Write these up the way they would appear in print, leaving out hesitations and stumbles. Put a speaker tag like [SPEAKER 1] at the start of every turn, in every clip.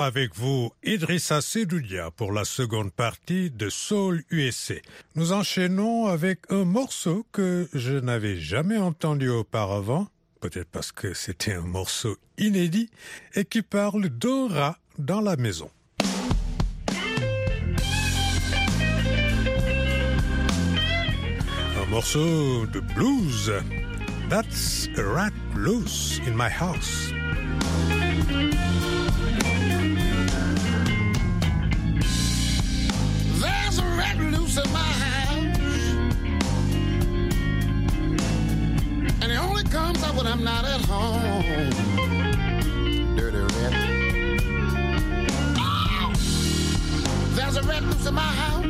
[SPEAKER 1] avec vous Idrissa Sedoudia pour la seconde partie de Soul USA. Nous enchaînons avec un morceau que je n'avais jamais entendu auparavant, peut-être parce que c'était un morceau inédit, et qui parle d'un rat dans la maison. Un morceau de blues. That's a rat loose in my house.
[SPEAKER 2] There's a rat loose in my house, and he only comes out when I'm not at home. Dirty rat. Oh! There's a rat loose in my house,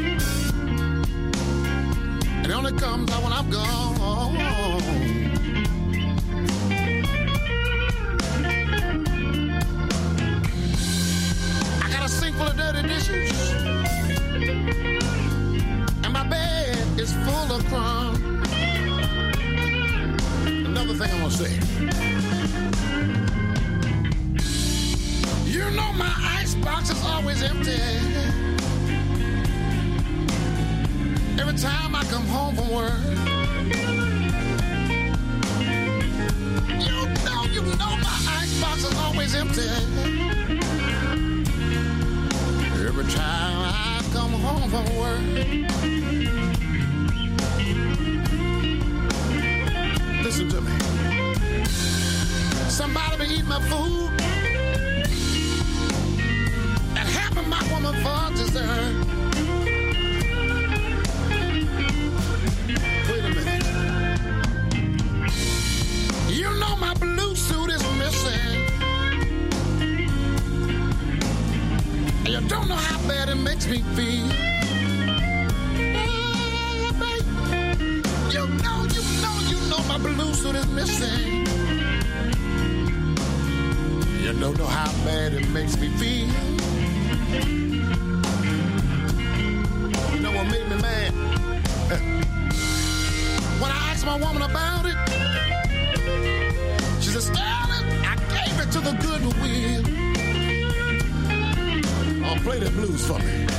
[SPEAKER 2] and he only comes out when I'm gone. I got a sink full of dirty dishes, and my bed is full of crumbs. Another thing I'm gonna say. You know my icebox is always empty. Every time I come home from work, you know my icebox is always empty. Every time I come home from work. Listen to me. Somebody be eating my food and helping my woman for dessert. Wait a minute. You know my blue suit is missing, and you don't know how bad it makes me feel. You know my blue suit is missing. You don't know how bad it makes me feel. You know what made me mad? When I asked my woman about it, she said, Sterling, I gave it to the Goodwill. Oh, play the blues for me.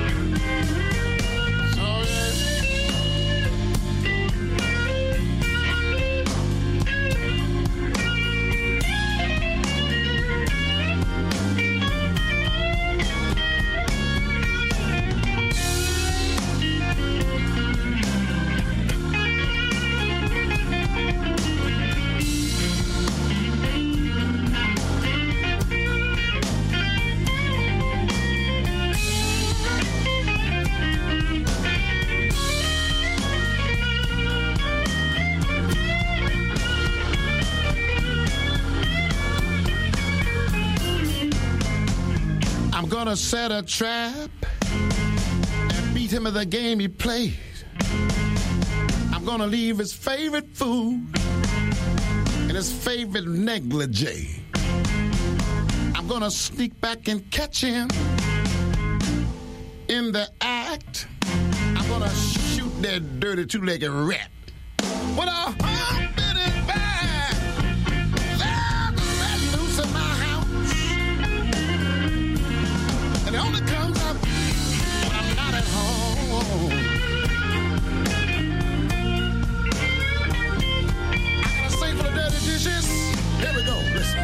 [SPEAKER 2] Gonna set a trap and beat him at the game he played. I'm gonna leave his favorite food and his favorite negligee. I'm gonna sneak back and catch him in the act. I'm gonna shoot that dirty two-legged rat. What a hump-bitty bag! There's a rat loose in my house. It only comes up when I'm not at home. I got a sink full of dirty dishes. Here we go, listen.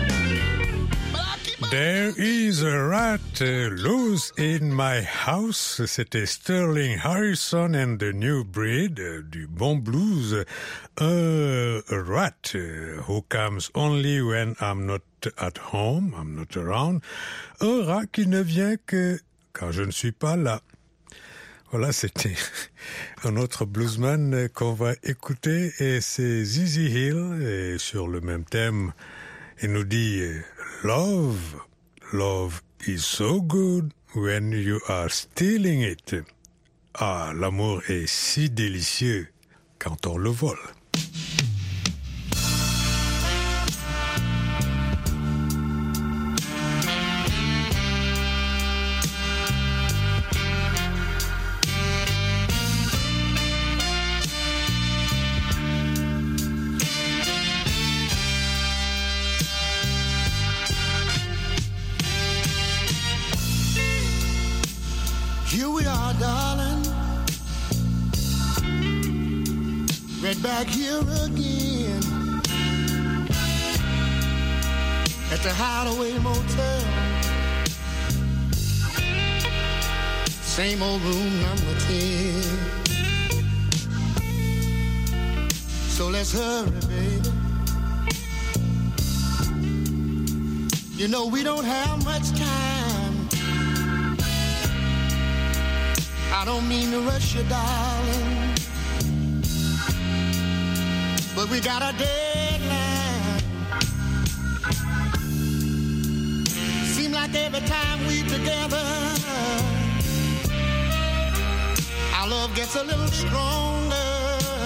[SPEAKER 1] There is a rat loose in my house. C'était Sterling Harrison and the New Breed, du bon blues. A rat who comes only when I'm not at home, I'm not around. Un rat qui ne vient que quand je ne suis pas là. Voilà, c'était un autre bluesman qu'on va écouter et c'est ZZ Hill et sur le même thème, il nous dit Love, love is so good when you are stealing it. Ah, l'amour est si délicieux quand on le vole.
[SPEAKER 2] we are, darling. Right back here again at the Hideaway Motel. Same old room number 10. So let's hurry, baby. You know we don't have much time. I don't mean to rush you, darling, but we got a deadline. Seem like every time we together, our love gets a little stronger.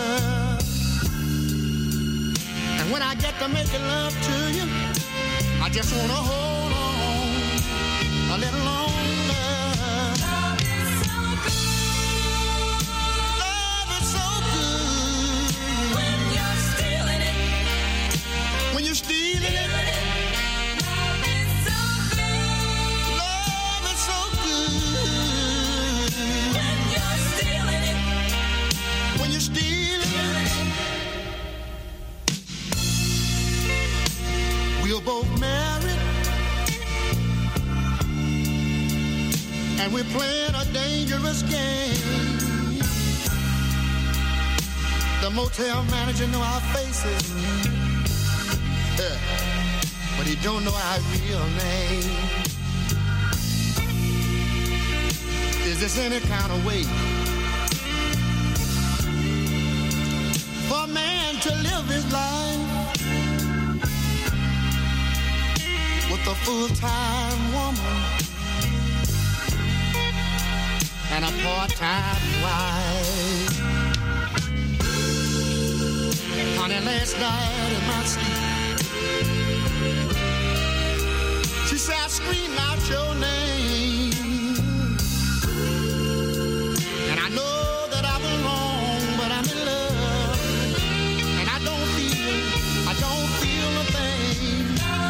[SPEAKER 2] And when I get to making love to you, I just want to hold on a little longer. Love is so good. Love is so good. When you're stealing it. When you're stealing it. Love is so good. Love is so good. When you're stealing it. When you're stealing it. We're both married, and we're playing a dangerous game. The motel manager know our faces, but he don't know our real name. Is this any kind of way for a man to live his life with a full-time woman and a part-time wife? Honey, last night in my sleep, she said I screamed out your name, and I know that I was wrong, but I'm in love, and I don't feel a thing.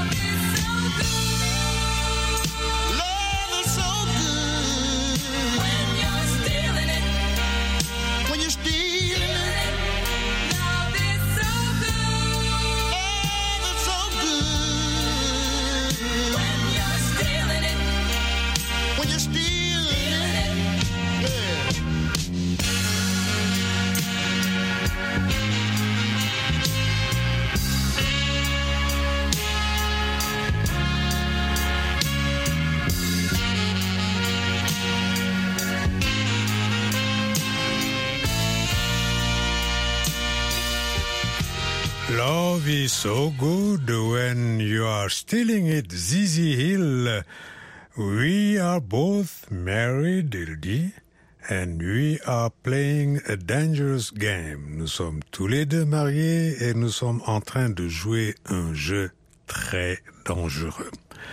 [SPEAKER 1] Love is so good when you are stealing it, Zizi Hill. We are both married, il dit, and we are playing a dangerous game. Nous sommes tous les deux mariés et nous sommes en train de jouer un jeu très dangereux.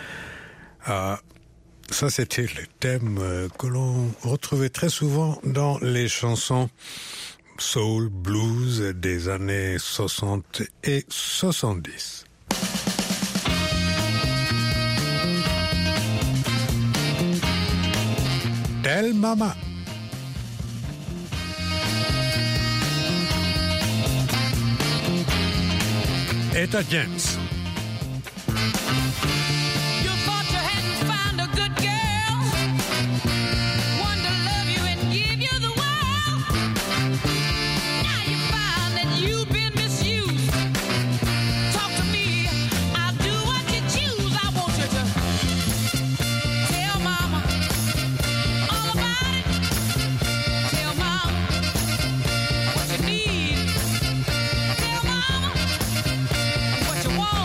[SPEAKER 1] Ça, c'était le thème que l'on retrouvait très souvent dans les chansons soul, blues des années 60 et 70. Tell Mama. Etta James.
[SPEAKER 3] What you want?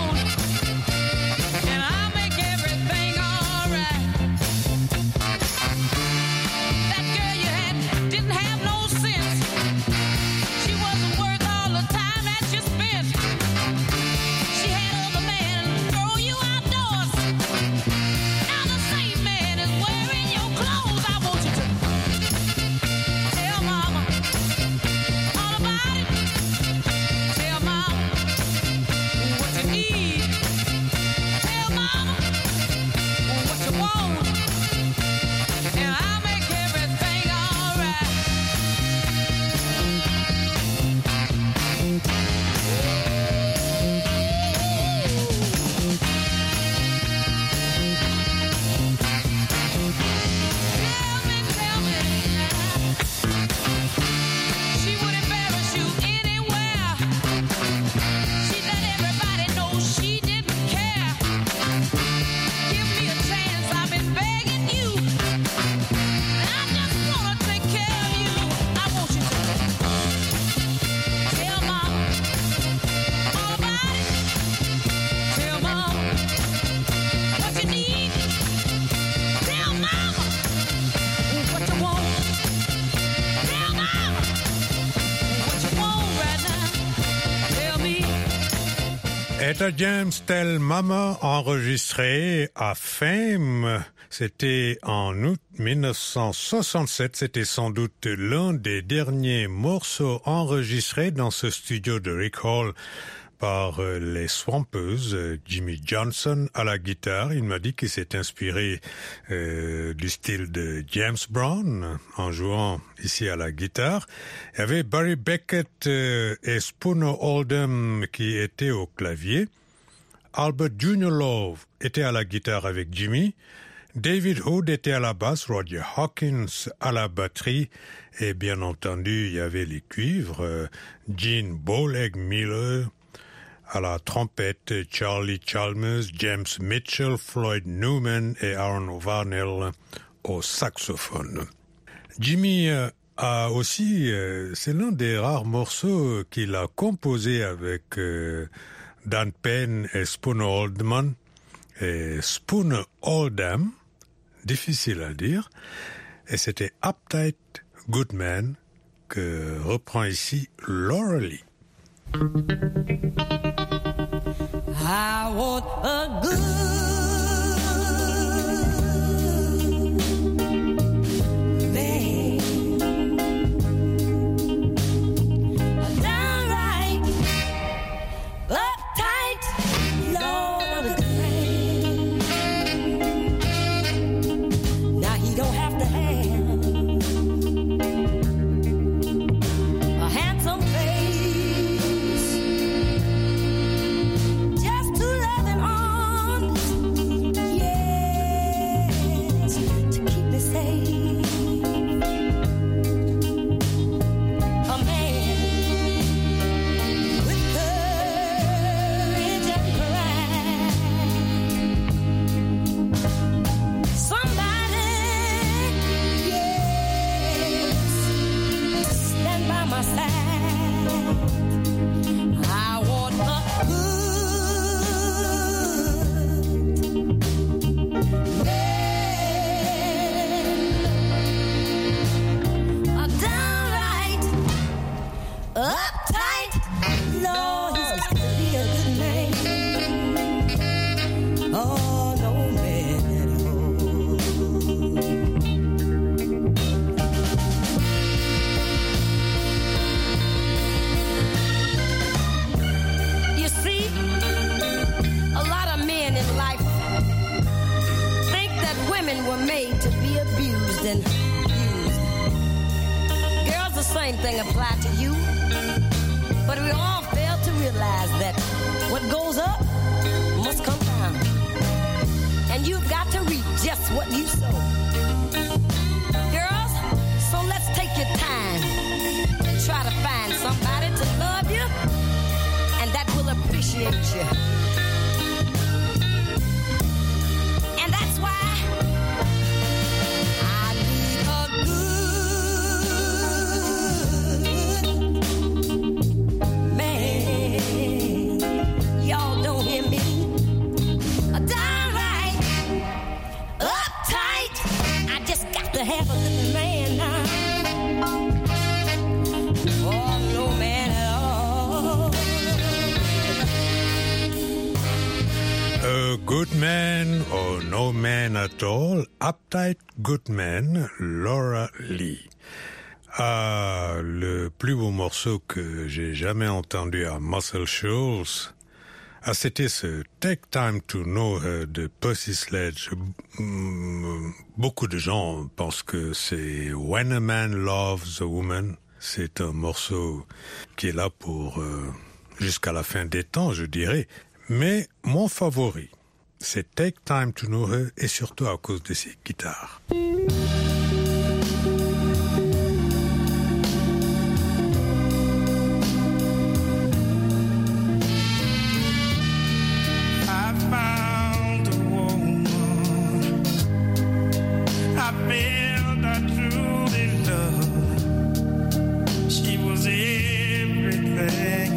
[SPEAKER 1] Etta James, Tell Mama, enregistré à Fame. C'était en août 1967. C'était sans doute l'un des derniers morceaux enregistrés dans ce studio de Rick Hall par les Swampers. Jimmy Johnson à la guitare. Il m'a dit qu'il s'est inspiré du style de James Brown en jouant ici à la guitare. Il y avait Barry Beckett et Spooner Oldham qui étaient au clavier. Albert Junior Love était à la guitare avec Jimmy. David Hood était à la basse, Roger Hawkins à la batterie et bien entendu il y avait les cuivres, Gene Bowleg Miller à la trompette, Charlie Chalmers, James Mitchell, Floyd Newman et Aaron O'Varnell au saxophone. Jimmy a aussi, c'est l'un des rares morceaux qu'il a composé avec Dan Penn et Spooner Oldham. Et Spooner Oldham, difficile à dire, et c'était Uptight Good Man que reprend ici Laura Lee.
[SPEAKER 3] I want a good man, a downright uptight Lord of the good man. Now he don't have to have a handsome face, just to love and honest, yes, to keep me safe. A man with courage and pride, somebody, yes, to stand by my side. I want a good man, a downright uptight Lord, he's got to be a good man. Oh, no man at all. You see, a lot of men in life think that women were made to be abused and used. Girls, the same thing apply to you. But we all fail to realize that what goes up must come down. And you've got to reap just what you sow. Girls, so let's take your time and try to find somebody to love you and that will appreciate you. And that's why I need a good man. Y'all don't hear me. A downright uptight. I just got to have a good man now. Oh, no man at all.
[SPEAKER 1] A good man or no man at all, Uptight Good Man, Laura Lee. Ah, le plus beau morceau que j'ai jamais entendu à Muscle Shoals, c'était ce Take Time to Know Her de Pussy Sledge. Beaucoup de gens pensent que c'est When a Man Loves a Woman. C'est un morceau qui est là pour jusqu'à la fin des temps, je dirais. Mais mon favori, c'est Take Time to Know Her, et surtout à cause de ses guitares.
[SPEAKER 4] I found a woman I felt I truly loved. She was everything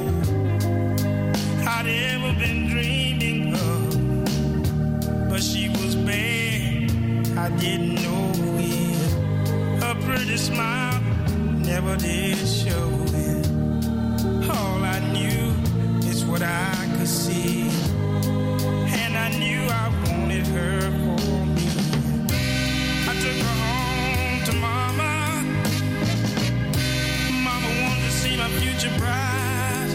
[SPEAKER 4] I'd ever been dreaming of, but she was bad, I didn't know it. Her pretty smile never did show it. All I knew is what I could see, and I knew I wanted her for me. I took her home to Mama. Mama wanted to see my future bride.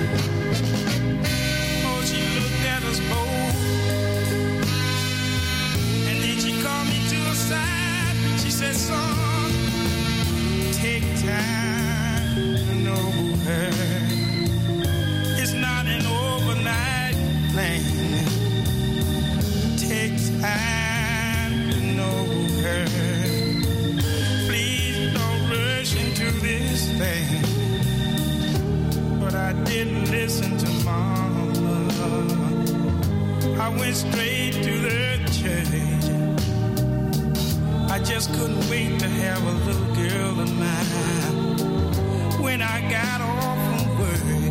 [SPEAKER 4] Oh, she looked at us both, and then she called me to her side. She said, son, take time to know her. It's not an overnight thing. Take time to know her. Please don't rush into this thing. But I didn't listen to Mama. I went straight to the church. I just couldn't wait to have a little girl of mine. When I got off from work,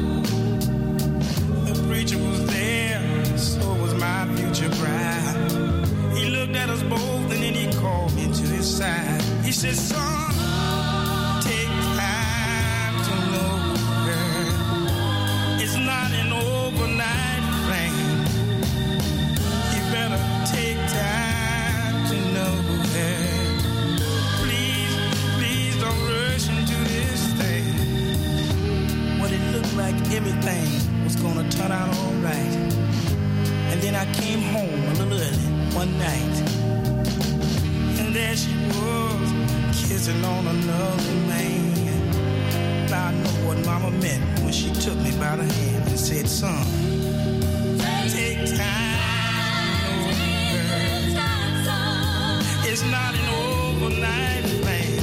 [SPEAKER 4] the preacher was there, so was my future bride. He looked at us both and then he called me to his side. He said, son, take time to know her. It's not an overnight thing. You better take time to know her. Please, please don't rush into this thing. Well, it looked like everything was gonna turn out all right. And then I came home a little early one night, and there she was, kissing on another man. Now I know what Mama meant when she took me by the hand and said, son, take time to know her. It's not an overnight thing.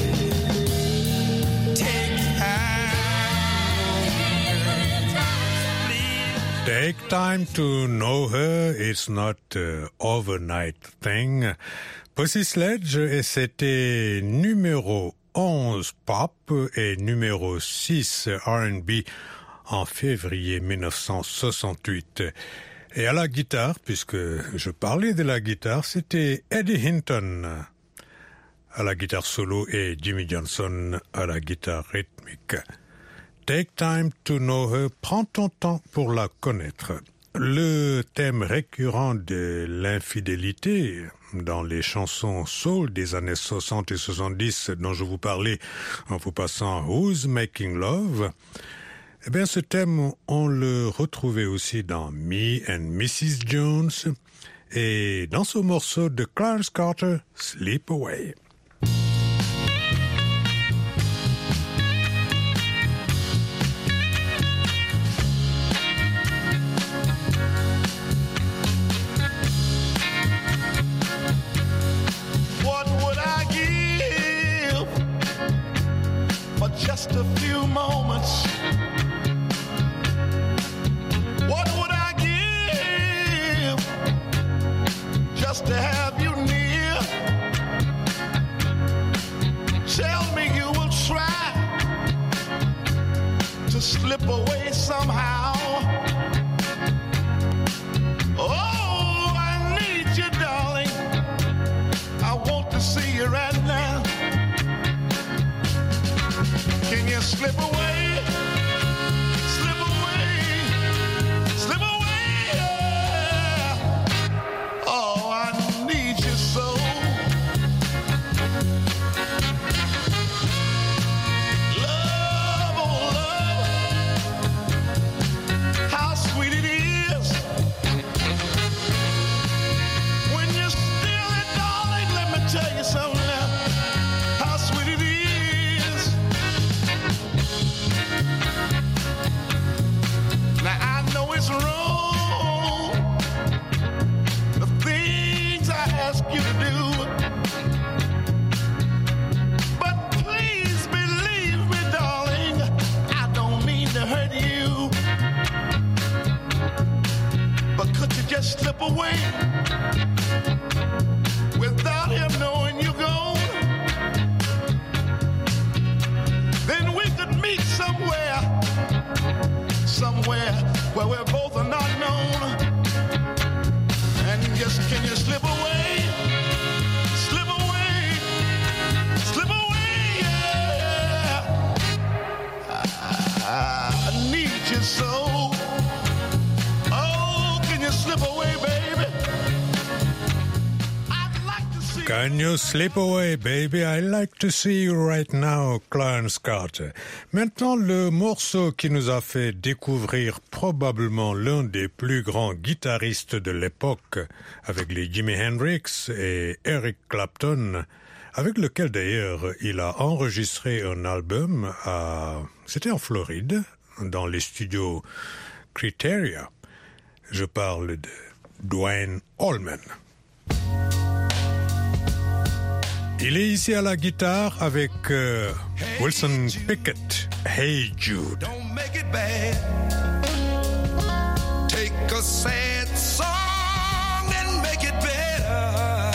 [SPEAKER 4] Take time.
[SPEAKER 1] Take time to know her, it's not an overnight thing. Pussy Sledge, et c'était numéro 11 pop et numéro 6 R&B en février 1968. Et à la guitare, puisque je parlais de la guitare, c'était Eddie Hinton à la guitare solo et Jimmy Johnson à la guitare rythmique. Take time to know her, prends ton temps pour la connaître. Le thème récurrent de l'infidélité dans les chansons soul des années 60 et 70 dont je vous parlais en vous passant Who's Making Love, eh bien ce thème on le retrouvait aussi dans Me and Mrs. Jones et dans ce morceau de Clarence Carter, Sleep Away.
[SPEAKER 2] Just a few moments. What would I give just to have you near? Tell me you will try to slip away somehow. Oh, I need you, darling. I want to see you right now. Can you slip away? Slip away. Slip away. Yeah. Oh, I need you so. Love, oh love. How sweet it is. When you're still it, darling, let me tell you something now. How sweet it is. Now I know it's wrong, the things I ask you to do, but please believe me, darling, I don't mean to hurt you. But could you just slip away without him knowing you're gone? Then we could meet somewhere where we're both are not known. And just can you slip away? Slip away. Slip away, yeah. I need you so.
[SPEAKER 1] Can you slip away, baby? I like to see you right now, Clarence Carter. Maintenant, le morceau qui nous a fait découvrir probablement l'un des plus grands guitaristes de l'époque, avec les Jimi Hendrix et Eric Clapton, avec lequel d'ailleurs il a enregistré un album c'était en Floride, dans les studios Criteria. Je parle de Duane Allman. Il est ici à la guitare avec Wilson Pickett. Hey Jude.
[SPEAKER 5] Don't make it bad. Take a sad song and make it better.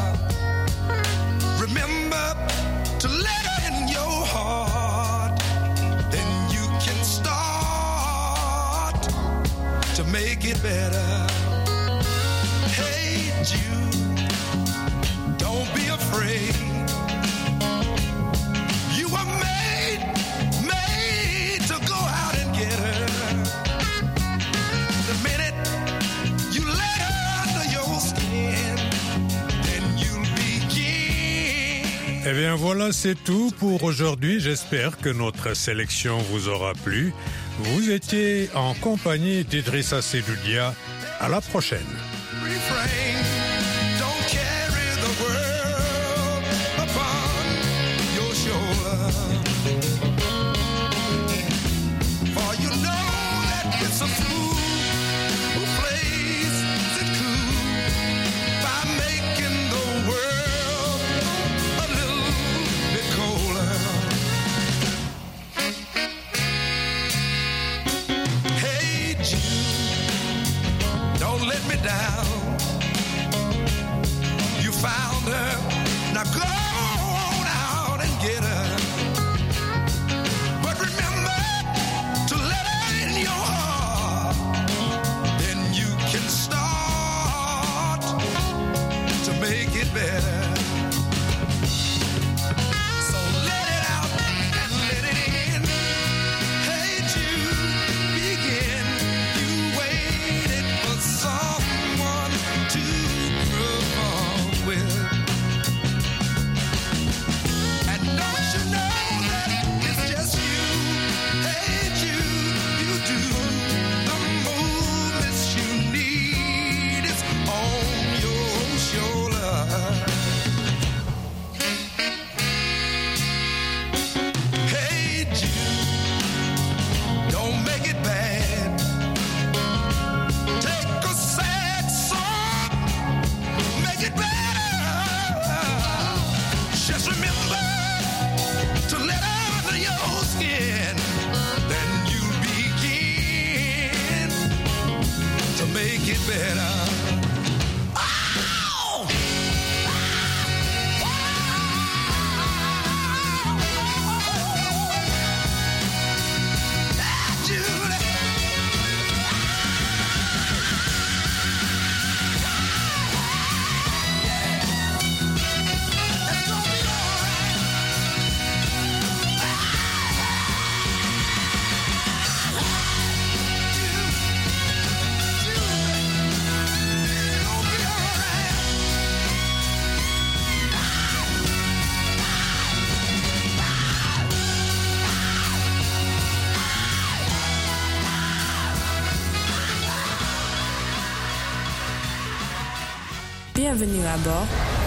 [SPEAKER 5] Remember to let her in your heart. Then you can start to make it better. Hey Jude, don't be afraid. You were made to go out and get her. The minute you let her under your skin, then you'll begin.
[SPEAKER 1] Eh bien voilà, c'est tout pour aujourd'hui. J'espère que notre sélection vous aura plu. Vous étiez en compagnie d'Idrissa Sedoudia. À la prochaine.
[SPEAKER 5] Refrain, don't carry the world upon your shoulder. For you know that it's a fool who plays it cool by making the world a little bit colder. Hey Jude, don't let me down. You found her, now go on out and get her. But remember to let her in your heart. Then you can start to make it better. So let it out and let it in. Hey Jude, begin. You waited for someone to grow up with. And don't you know that it's just you? Hey Jude, you do the movements you need. It's on your shoulder. Hey Jude, don't make it bad. Take a sad song, make it better. Just remember to let out of your skin. Then you begin to make it better. Oh! Judy. It's gonna be alright. It's gonna be alright.
[SPEAKER 6] Bienvenue à bord.